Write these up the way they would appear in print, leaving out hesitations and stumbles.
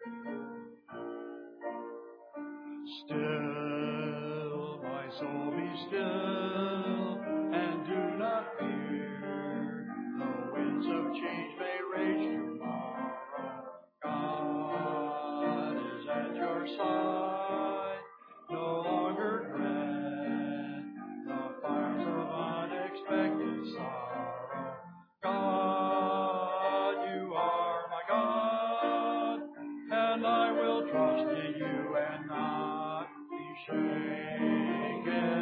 Still, my soul, be still, and do not fear. The winds of change may rage tomorrow. God is at your side. No longer dread the fires of unexpected sorrow. God, you are my God, and I will trust in you and not be shaken.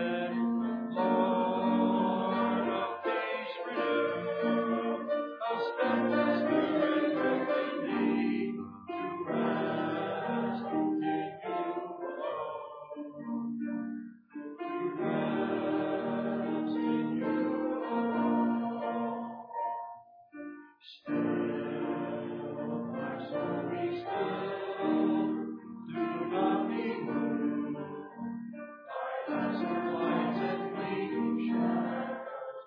Lord of peace, renew a steadfast spirit within me to rest in you alone. To rest in you alone. Still, my soul, be still. Do not be moved by lesser lights and fleeting shadows.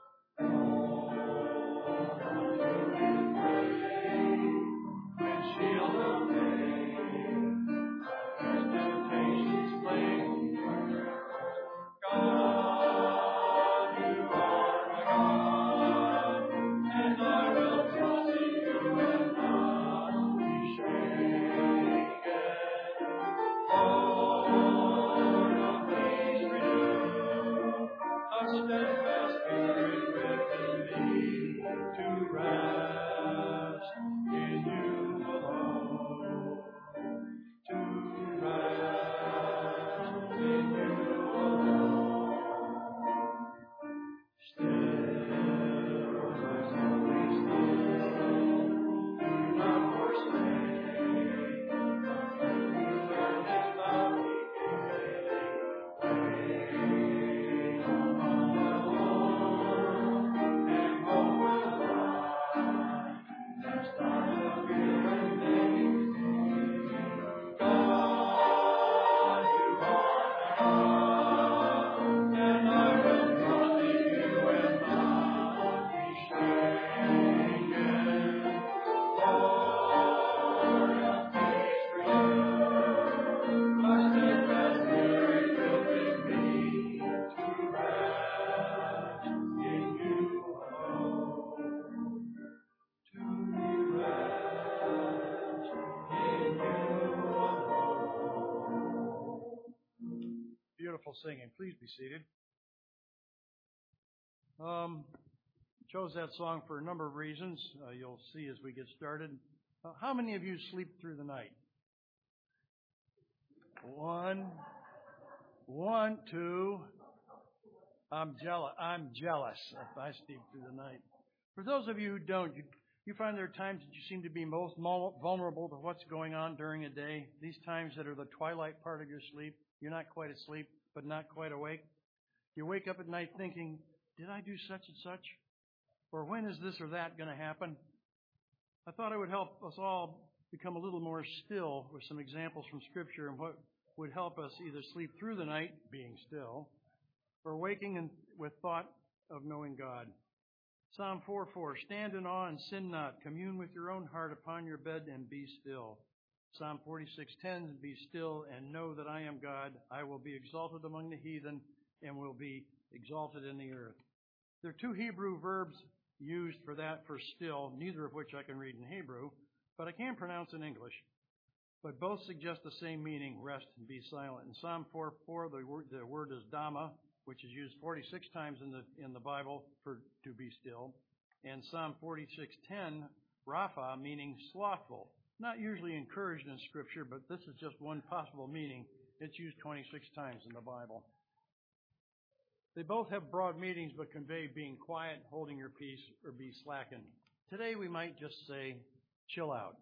Hold on to His grace, when shield of faith, as temptations flaming arrows. God, you are my God, and I will trust in you and not be shaken. Lord of peace, renew a steadfast spirit within me to rest in you alone. To rest in you alone. Still, my soul, be still. Do not forsake the truth and in love wait upon the Lord, and hope will rise. There's time to fear and make God, you are my God, and I will trust in you and not be shaken. Lord of peace, renew a steadfast spirit within me to rest in you alone. To rest in you alone. Beautiful singing. Please be seated. Chose that song for a number of reasons. You'll see as we get started. How many of you sleep through the night? One, two. I'm jealous if I sleep through the night. For those of you who don't, you find there are times that you seem to be most vulnerable to what's going on during a day. These times that are the twilight part of your sleep. You're not quite asleep, but not quite awake. You wake up at night thinking, did I do such and such? Or when is this or that going to happen? I thought it would help us all become a little more still with some examples from Scripture and what would help us either sleep through the night, being still, or waking with thought of knowing God. Psalm 4:4, stand in awe and sin not. Commune with your own heart upon your bed and be still. Psalm 46:10, be still and know that I am God. I will be exalted among the heathen and will be exalted in the earth. There are two Hebrew verbs used for that, for still, neither of which I can read in Hebrew, but I can pronounce in English. But both suggest the same meaning, rest and be silent. In Psalm 4:4, the word is dama, which is used 46 times in the Bible for to be still. And Psalm 46:10, rapha, meaning slothful. Not usually encouraged in Scripture, but this is just one possible meaning. It's used 26 times in the Bible. They both have broad meanings, but convey being quiet, holding your peace, or be slackened. Today we might just say, chill out.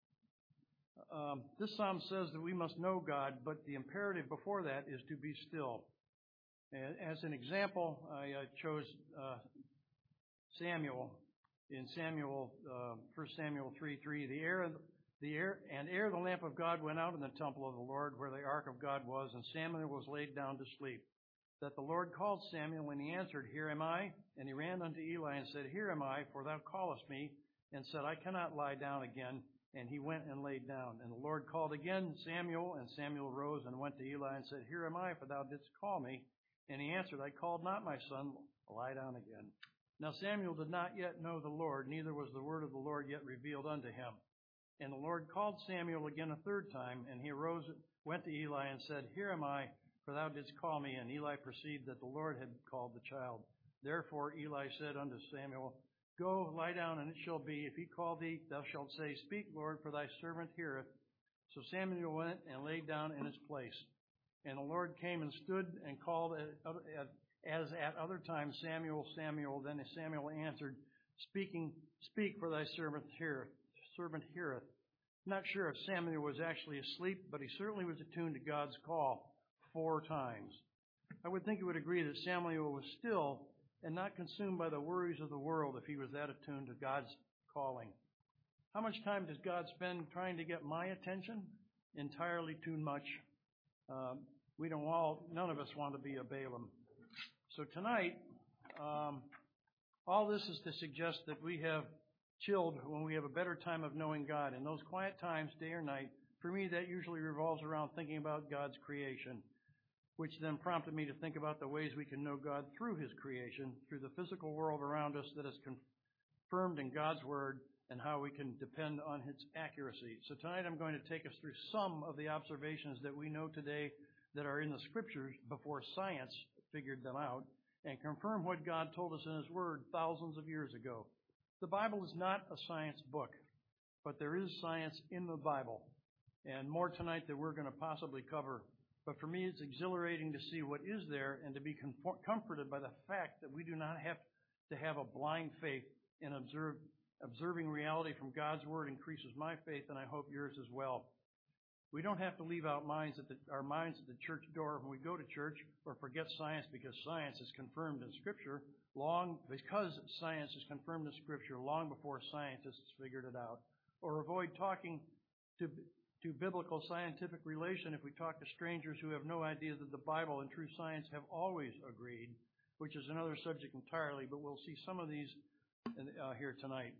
This psalm says that we must know God, but the imperative before that is to be still. As an example, I chose Samuel. In 1 Samuel 3:3, ere the lamp of God went out in the temple of the Lord, where the ark of God was, and Samuel was laid down to sleep. That the Lord called Samuel, and he answered, Here am I. And he ran unto Eli and said, Here am I, for thou callest me, and said, I cannot lie down again. And he went and laid down. And the Lord called again Samuel, and Samuel rose and went to Eli and said, Here am I, for thou didst call me. And he answered, I called not, my son, lie down again. Now Samuel did not yet know the Lord, neither was the word of the Lord yet revealed unto him. And the Lord called Samuel again a third time, and he arose, went to Eli, and said, Here am I, for thou didst call me. And Eli perceived that the Lord had called the child. Therefore Eli said unto Samuel, Go, lie down, and it shall be, if he call thee, thou shalt say, Speak, Lord, for thy servant heareth. So Samuel went and laid down in his place. And the Lord came and stood and called as at other times, Samuel, Samuel. Then Samuel answered, Speak, for thy servant heareth. Not sure if Samuel was actually asleep, but he certainly was attuned to God's call 4 times. I would think you would agree that Samuel was still and not consumed by the worries of the world if he was that attuned to God's calling. How much time does God spend trying to get my attention? Entirely too much. None of us want to be a Balaam. So tonight, all this is to suggest that we have chilled when we have a better time of knowing God. In those quiet times, day or night, for me, that usually revolves around thinking about God's creation, which then prompted me to think about the ways we can know God through His creation, through the physical world around us that is confirmed in God's Word, and how we can depend on its accuracy. So tonight I'm going to take us through some of the observations that we know today that are in the Scriptures before science figured them out, and confirm what God told us in His Word thousands of years ago. The Bible is not a science book, but there is science in the Bible, and more tonight than we're going to possibly cover. But for me, it's exhilarating to see what is there and to be comforted by the fact that we do not have to have a blind faith, and observing reality from God's Word increases my faith, and I hope yours as well. We don't have to leave our minds at the church door when we go to church, or forget science because science is confirmed in Scripture long before scientists figured it out. Or avoid talking to biblical scientific relation if we talk to strangers who have no idea that the Bible and true science have always agreed, which is another subject entirely, but we'll see some of these here tonight.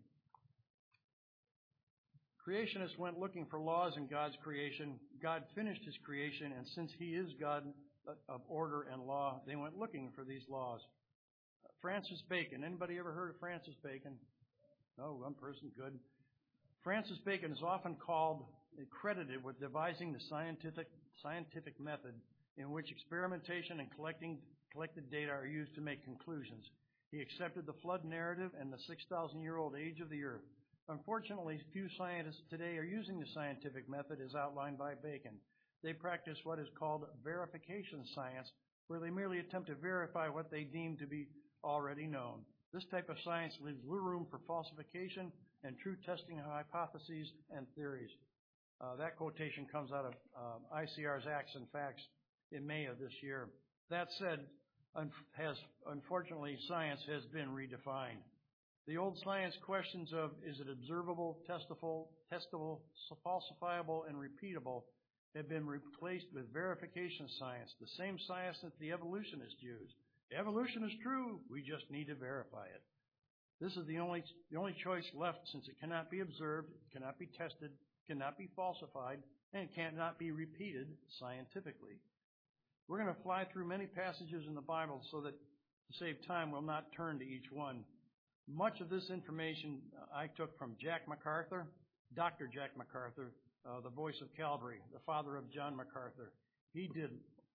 Creationists went looking for laws in God's creation. God finished His creation, and since He is God of order and law, they went looking for these laws. Francis Bacon. Anybody ever heard of Francis Bacon? No, one person could. Francis Bacon is often credited with devising the scientific method in which experimentation and collected data are used to make conclusions. He accepted the flood narrative and the 6,000-year-old age of the earth. Unfortunately, few scientists today are using the scientific method as outlined by Bacon. They practice what is called verification science, where they merely attempt to verify what they deem to be already known. This type of science leaves little room for falsification and true testing of hypotheses and theories. That quotation comes out of ICR's Acts and Facts in May of this year. That said, unfortunately, science has been redefined. The old science questions of is it observable, testable, falsifiable, and repeatable have been replaced with verification science, the same science that the evolutionists used. Evolution is true, we just need to verify it. This is the only choice left, since it cannot be observed, it cannot be tested, cannot be falsified, and it cannot be repeated scientifically. We're going to fly through many passages in the Bible so that, to save time, we'll not turn to each one. Much of this information I took from Jack MacArthur, Dr. Jack MacArthur, the voice of Calvary, the father of John MacArthur. He did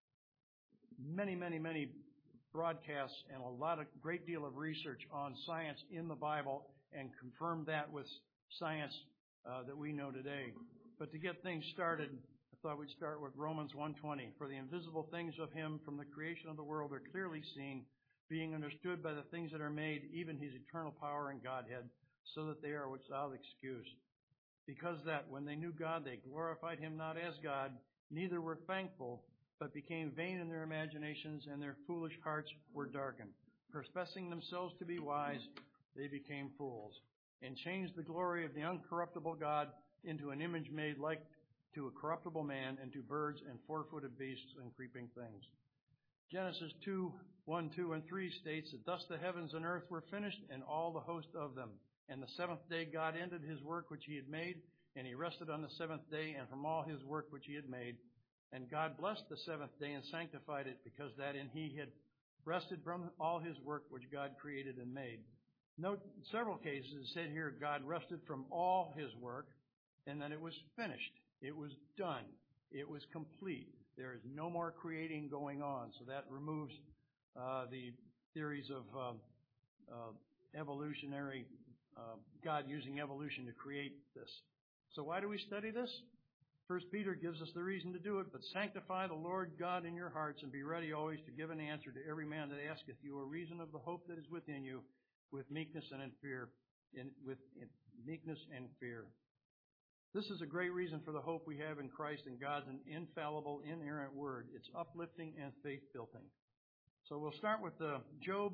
many broadcasts and a great deal of research on science in the Bible and confirmed that with science that we know today. But to get things started, I thought we'd start with Romans 1:20. For the invisible things of Him from the creation of the world are clearly seen, being understood by the things that are made, even His eternal power and Godhead, so that they are without excuse. Because that, when they knew God, they glorified Him not as God, neither were thankful, but became vain in their imaginations, and their foolish hearts were darkened. Professing themselves to be wise, they became fools, and changed the glory of the uncorruptible God into an image made like to a corruptible man, and to birds and four-footed beasts and creeping things. Genesis 2:1, 2, and 3 states that thus the heavens and earth were finished, and all the host of them. And the seventh day God ended his work which he had made, and he rested on the seventh day and from all his work which he had made. And God blessed the seventh day and sanctified it, because that in he had rested from all his work which God created and made. Note several cases it said here God rested from all his work, and then it was finished. It was done. It was complete. There is no more creating going on. So that removes the theories of evolutionary, God using evolution to create this. So why do we study this? 1 Peter gives us the reason to do it. But sanctify the Lord God in your hearts, and be ready always to give an answer to every man that asketh you a reason of the hope that is within you, with meekness and in fear. Meekness and fear. This is a great reason for the hope we have in Christ and God's infallible, inerrant word. It's uplifting and faith-building. So we'll start with Job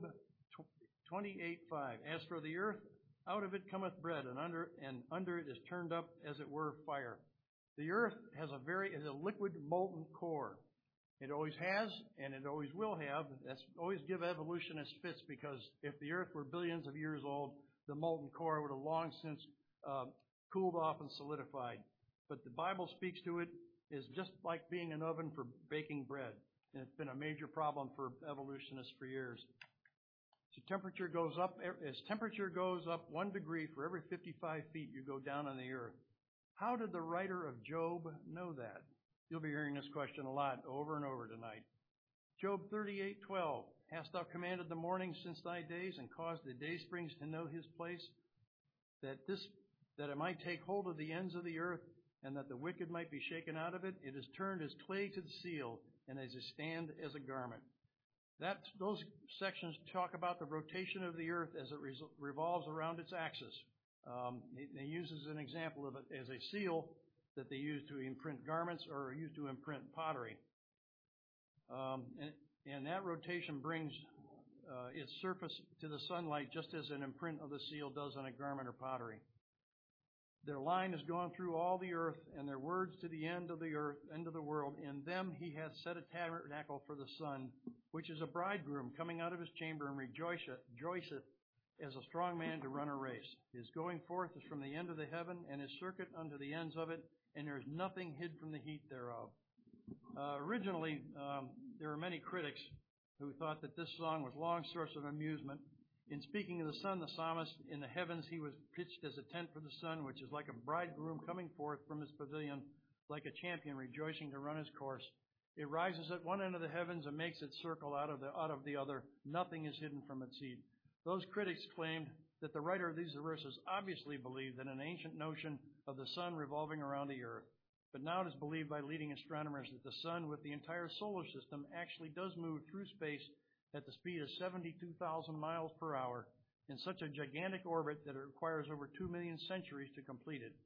28:5. As for the earth, out of it cometh bread, and under it is turned up, as it were, fire. The earth has a liquid molten core. It always has, and it always will have. That's always give evolutionists fits, because if the earth were billions of years old, the molten core would have long since cooled off and solidified. But the Bible speaks to it as just like being an oven for baking bread. And it's been a major problem for evolutionists for years. So temperature goes up, as temperature goes up 1 degree for every 55 feet you go down on the earth. How did the writer of Job know that? You'll be hearing this question a lot over and over tonight. Job 38:12. Hast thou commanded the morning since thy days, and caused the day springs to know his place, that it might take hold of the ends of the earth, and that the wicked might be shaken out of it? It is turned as clay to the seal, and as a stand as a garment. Those sections talk about the rotation of the earth as it revolves around its axis. They use as an example of it as a seal that they use to imprint garments or use to imprint pottery. And that rotation brings its surface to the sunlight, just as an imprint of the seal does on a garment or pottery. Their line has gone through all the earth, and their words to the end of the earth, end of the world. In them he hath set a tabernacle for the sun, which is a bridegroom coming out of his chamber, and rejoiceth as a strong man to run a race. His going forth is from the end of the heaven, and his circuit unto the ends of it, and there is nothing hid from the heat thereof. Originally, there were many critics who thought that this song was a long source of amusement. In speaking of the sun, the psalmist, in the heavens he was pitched as a tent for the sun, which is like a bridegroom coming forth from his pavilion, like a champion rejoicing to run his course. It rises at one end of the heavens and makes its circle out of the other. Nothing is hidden from its heat. Those critics claimed that the writer of these verses obviously believed in an ancient notion of the sun revolving around the earth. But now it is believed by leading astronomers that the sun, with the entire solar system, actually does move through space at the speed of 72,000 miles per hour in such a gigantic orbit that it requires over 2 million centuries to complete it.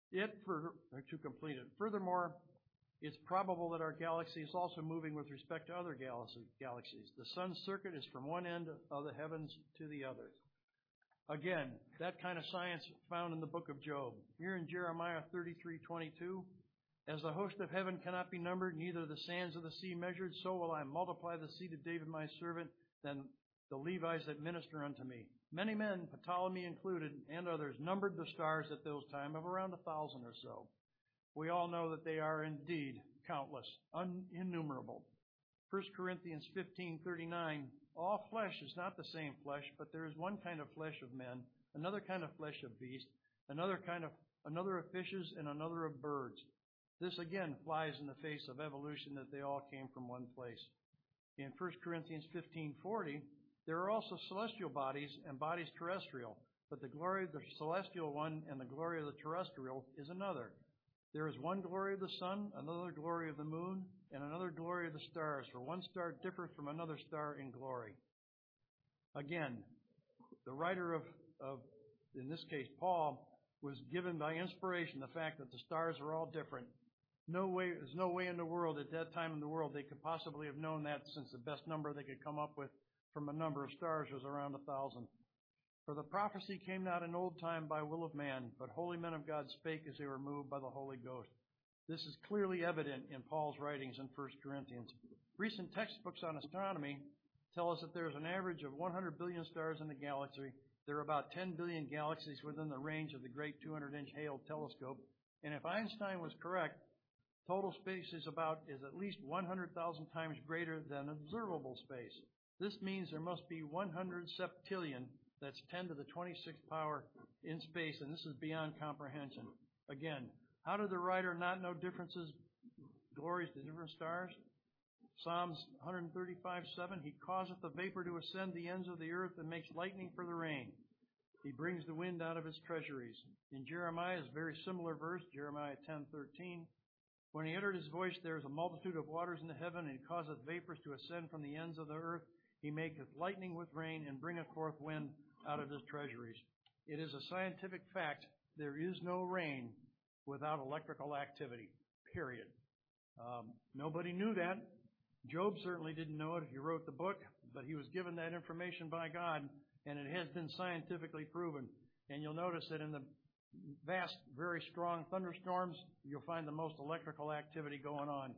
Furthermore, it's probable that our galaxy is also moving with respect to other galaxies. The sun's circuit is from one end of the heavens to the other. Again, that kind of science found in the book of Job. Here in Jeremiah 33:22, as the host of heaven cannot be numbered, neither the sands of the sea measured, so will I multiply the seed of David my servant, than the Levites that minister unto me. Many men, Ptolemy included, and others, numbered the stars at those times of around 1,000 or so. We all know that they are indeed countless, innumerable. 1 Corinthians 15:39, all flesh is not the same flesh, but there is one kind of flesh of men, another kind of flesh of beasts, another of fishes, and another of birds. This again flies in the face of evolution, that they all came from one place. In 1 Corinthians 15:40, there are also celestial bodies and bodies terrestrial, but the glory of the celestial one and the glory of the terrestrial is another. There is one glory of the sun, another glory of the moon, and another glory of the stars, for one star differeth from another star in glory. Again, the writer of in this case, Paul, was given by inspiration the fact that the stars are all different. There's no way in the world, at that time in the world, they could possibly have known that, since the best number they could come up with from a number of stars was around 1,000. For the prophecy came not in old time by will of man, but holy men of God spake as they were moved by the Holy Ghost. This is clearly evident in Paul's writings in 1 Corinthians. Recent textbooks on astronomy tell us that there is an average of 100 billion stars in the galaxy, There are about 10 billion galaxies within the range of the Great 200-inch Hale telescope, and if Einstein was correct, total space is at least 100,000 times greater than observable space. This means there must be 100 septillion, that's 10 to the 26th power, in space, and this is beyond comprehension. Again, how did the writer not know differences, glories to different stars? Psalms 135:7, he causeth the vapor to ascend the ends of the earth and makes lightning for the rain. He brings the wind out of his treasuries. In Jeremiah's very similar verse, Jeremiah 10:13, when he uttered his voice, there is a multitude of waters in the heaven, and he causeth vapors to ascend from the ends of the earth. He maketh lightning with rain, and bringeth forth wind out of his treasuries. It is a scientific fact, there is no rain without electrical activity, period. Nobody knew that. Job certainly didn't know it if he wrote the book, but he was given that information by God, and it has been scientifically proven. And you'll notice that in the vast, very strong thunderstorms, you'll find the most electrical activity going on.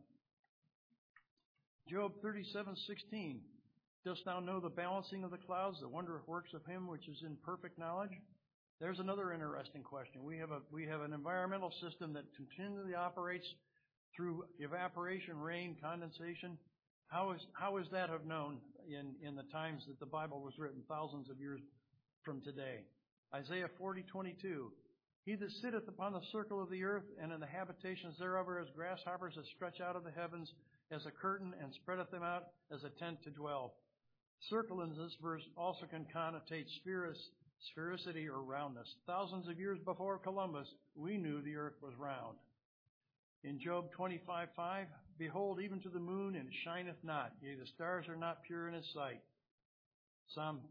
Job 37:16, dost thou know the balancing of the clouds, the wondrous works of him which is in perfect knowledge? There's another interesting question. We have an environmental system that continually operates through evaporation, rain, condensation. How is that have known in the times that the Bible was written, thousands of years from today? Isaiah 40:22. He that sitteth upon the circle of the earth, and in the habitations thereof are as grasshoppers that stretch out of the heavens as a curtain, and spreadeth them out as a tent to dwell. Circle in this verse also can connotate sphericity or roundness. Thousands of years before Columbus, we knew the earth was round. In Job 25:5, behold, even to the moon, and it shineth not, yea, the stars are not pure in his sight. Psalm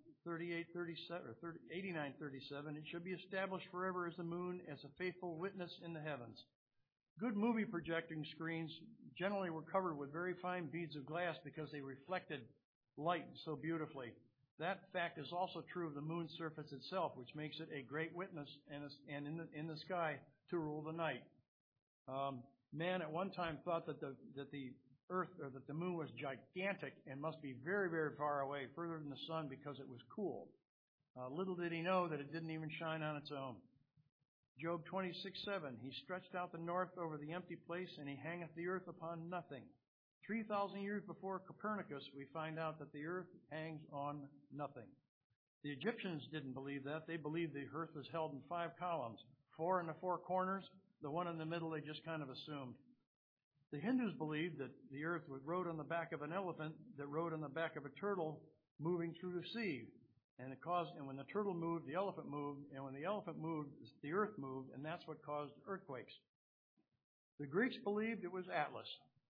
89:37, it shall be established forever as the moon, as a faithful witness in the heavens. Good movie projecting screens generally were covered with very fine beads of glass because they reflected light so beautifully. That fact is also true of the moon's surface itself, which makes it a great witness and in the sky to rule the night. Man at one time thought that the Earth or that the moon was gigantic and must be very, very far away, further than the sun, because it was cool. Little did he know that it didn't even shine on its own. Job 26:7, he stretched out the north over the empty place, and he hangeth the earth upon nothing. 3,000 years before Copernicus, we find out that the earth hangs on nothing. The Egyptians didn't believe that. They believed the earth was held in 5 columns, 4 in the 4 corners. The one in the middle they just kind of assumed. The Hindus believed that the earth rode on the back of an elephant that rode on the back of a turtle moving through the sea. And when the turtle moved, the elephant moved, and when the elephant moved, the earth moved, and that's what caused earthquakes. The Greeks believed it was Atlas.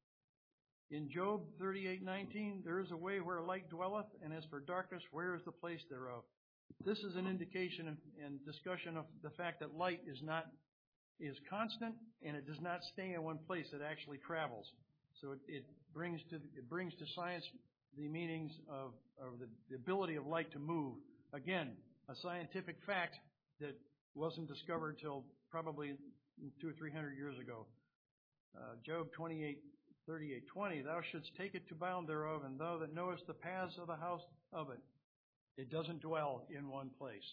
In Job 38:19, there is a way where light dwelleth, and as for darkness, where is the place thereof? This is an indication and discussion of the fact that light is constant, and it does not stay in one place. It actually travels. So it brings to science the meanings of the ability of light to move. Again, a scientific fact that wasn't discovered till probably 200 or 300 years ago. Job 38:20, thou shouldst take it to bound thereof, and thou that knowest the paths of the house of it. It doesn't dwell in one place.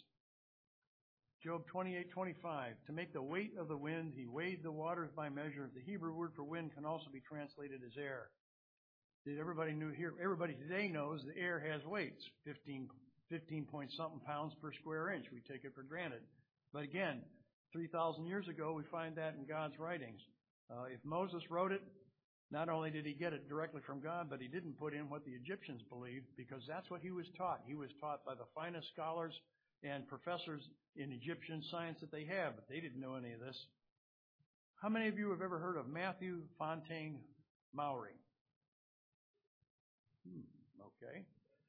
Job 28:25, to make the weight of the wind, he weighed the waters by measure. The Hebrew word for wind can also be translated as air. Everybody today knows the air has weights, 15 point something pounds per square inch. We take it for granted. But again, 3,000 years ago, we find that in God's writings. If Moses wrote it, not only did he get it directly from God, but he didn't put in what the Egyptians believed, because that's what he was taught. He was taught by the finest scholars and professors in Egyptian science that they have, but they didn't know any of this. How many of you have ever heard of Matthew Fontaine Maury? Okay.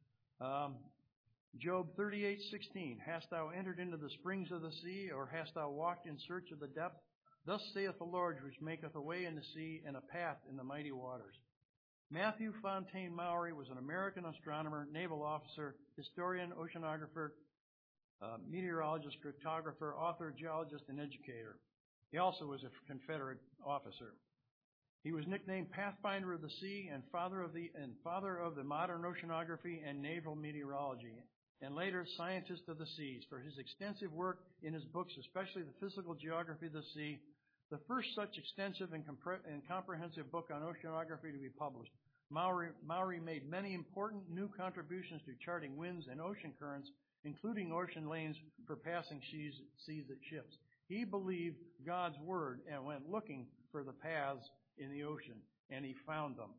Job 38:16, hast thou entered into the springs of the sea, or hast thou walked in search of the depth? Thus saith the Lord, which maketh a way in the sea and a path in the mighty waters. Matthew Fontaine Maury was an American astronomer, naval officer, historian, oceanographer, meteorologist, cryptographer, author, geologist, and educator. He also was a Confederate officer. He was nicknamed Pathfinder of the Sea and father of the modern oceanography and naval meteorology. and later scientist of the seas, for his extensive work in his books, especially the physical geography of the sea, the first such extensive and comprehensive book on oceanography to be published. Maury made many important new contributions to charting winds and ocean currents, including ocean lanes for passing seas at ships. He believed God's word and went looking for the paths in the ocean, and he found them.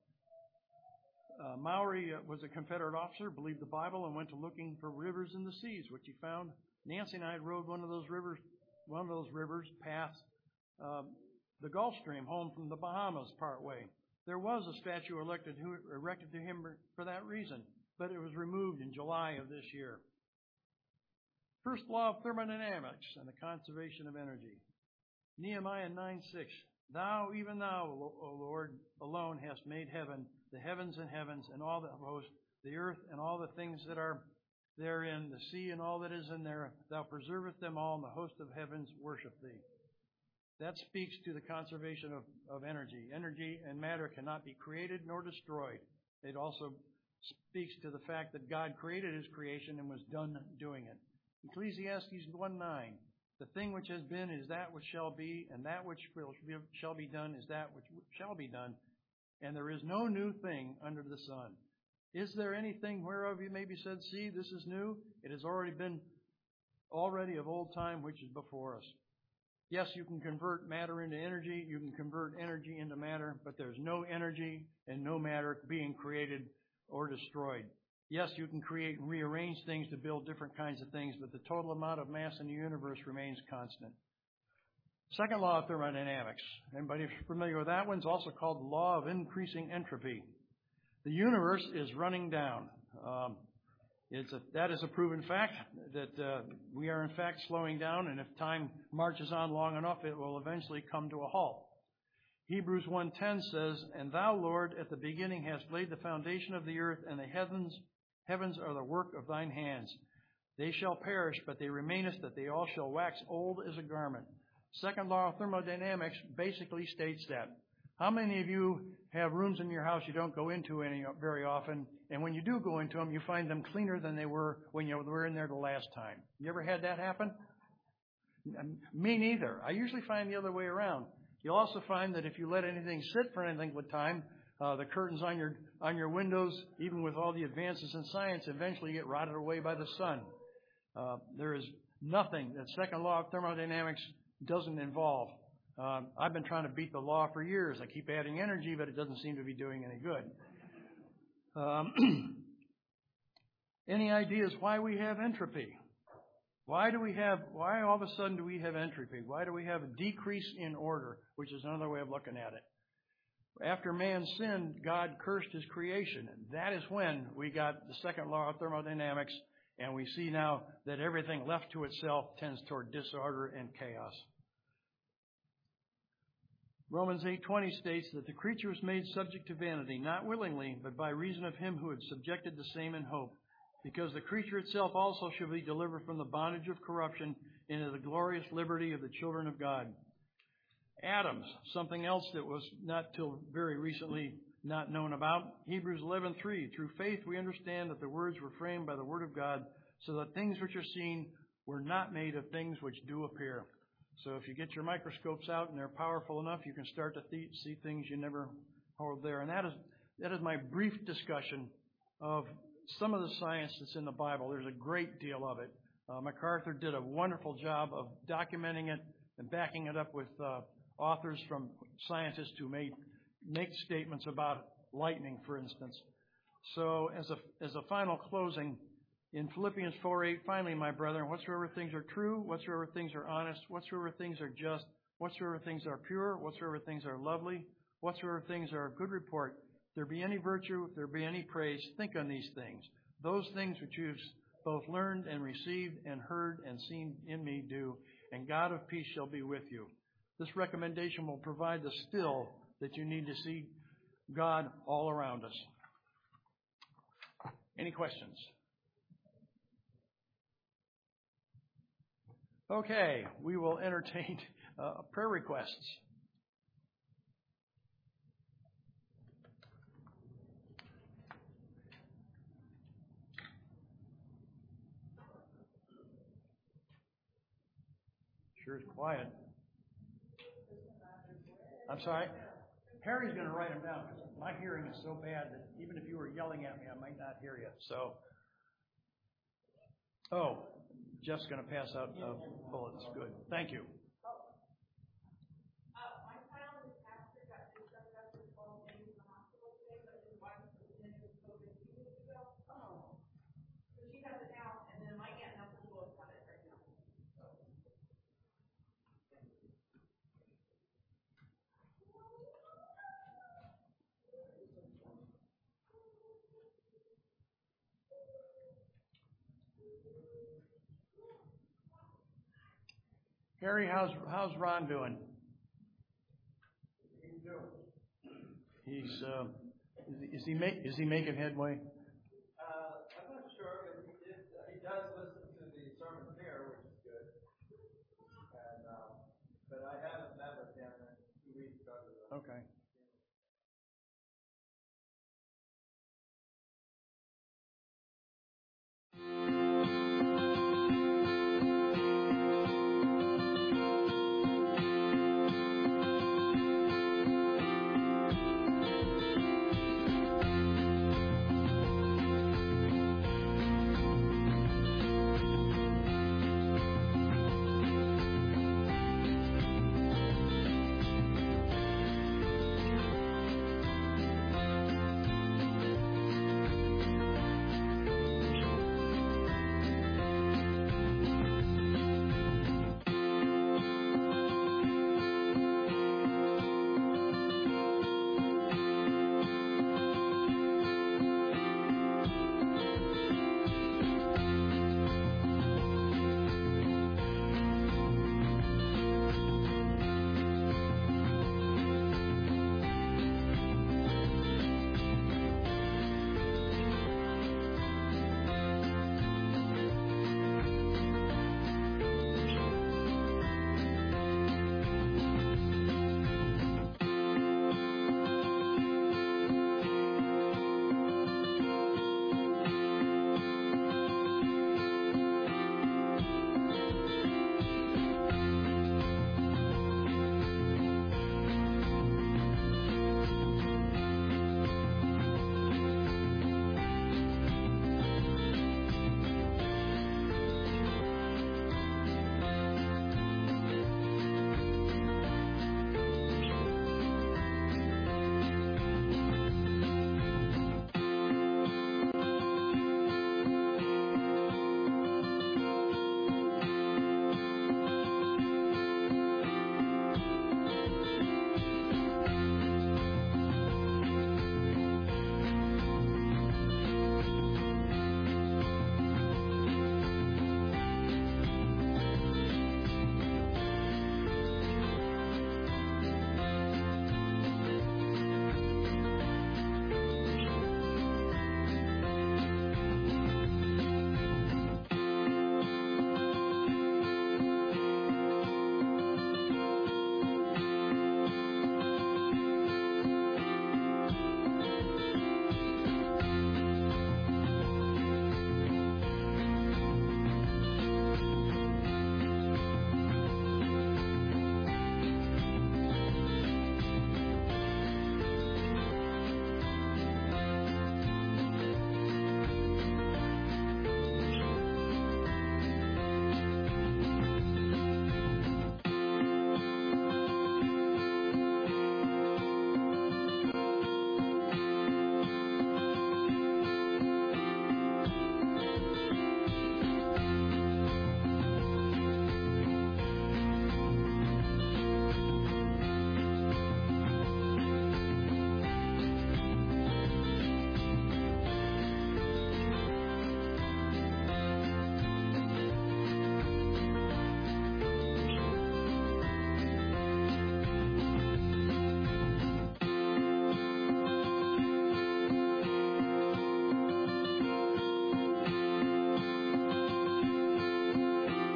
Maury was a Confederate officer, believed the Bible, and went to looking for rivers in the seas, which he found. Nancy and I rode one of those rivers past the Gulf Stream home from the Bahamas part way. There was a statue erected to him for that reason, but it was removed in July of this year. First law of thermodynamics and the conservation of energy. Nehemiah 9:6. Thou, even thou, O Lord, alone hast made heaven, the heavens, and all that host, the earth and all the things that are therein, the sea and all that is in there. Thou preservest them all, and the host of heavens worship thee. That speaks to the conservation of energy. Energy and matter cannot be created nor destroyed. It also speaks to the fact that God created his creation and was done doing it. Ecclesiastes 1:9. The thing which has been is that which shall be, and that which shall be done is that which shall be done. And there is no new thing under the sun. Is there anything whereof you may be said, see, this is new? It has already been of old time, which is before us. Yes, you can convert matter into energy. You can convert energy into matter, but there's no energy and no matter being created or destroyed. Yes, you can create and rearrange things to build different kinds of things, but the total amount of mass in the universe remains constant. Second law of thermodynamics. Anybody familiar with that one? It's also called the law of increasing entropy. The universe is running down. That is a proven fact that we are in fact slowing down, and if time marches on long enough, it will eventually come to a halt. Hebrews 1:10 says, And thou, Lord, at the beginning hast laid the foundation of the earth, and the heavens are the work of thine hands. They shall perish, but they remainest, that they all shall wax old as a garment. Second law of thermodynamics basically states that. How many of you have rooms in your house you don't go into very often, and when you do go into them, you find them cleaner than they were when you were in there the last time? You ever had that happen? Me neither. I usually find the other way around. You'll also find that if you let anything sit for anything with time, the curtains on your windows, even with all the advances in science, eventually get rotted away by the sun. There is nothing that second law of thermodynamics doesn't involve. I've been trying to beat the law for years. I keep adding energy, but it doesn't seem to be doing any good. Any ideas why we have entropy? Why all of a sudden do we have entropy? Why do we have a decrease in order, which is another way of looking at it? After man sinned, God cursed his creation. And that is when we got the second law of thermodynamics, and we see now that everything left to itself tends toward disorder and chaos. Romans 8:20 states that the creature was made subject to vanity, not willingly, but by reason of him who had subjected the same in hope, because the creature itself also shall be delivered from the bondage of corruption into the glorious liberty of the children of God. Atoms, something else that was not till very recently not known about. Hebrews 11:3, through faith we understand that the words were framed by the word of God, so that things which are seen were not made of things which do appear. So if you get your microscopes out and they're powerful enough, you can start to see things you never hold there. And that is my brief discussion of some of the science that's in the Bible. There's a great deal of it. MacArthur did a wonderful job of documenting it and backing it up with authors from scientists who make statements about lightning, for instance. So as a final closing, in Philippians 4:8, finally, my brethren, whatsoever things are true, whatsoever things are honest, whatsoever things are just, whatsoever things are pure, whatsoever things are lovely, whatsoever things are of good report, if there be any virtue, if there be any praise, think on these things. Those things which you've both learned and received and heard and seen in me do, and God of peace shall be with you. This recommendation will provide the still that you need to see God all around us. Any questions? Okay, we will entertain prayer requests. Sure is quiet. I'm sorry. Harry's going to write them down because my hearing is so bad that even if you were yelling at me, I might not hear you. So, Jeff's going to pass out bullets. Good. Thank you. Harry, how's Ron doing? He's is he making headway? I'm not sure, but he does listen to the sermons here, which is good. And but I haven't met with him in 2 weeks. Okay.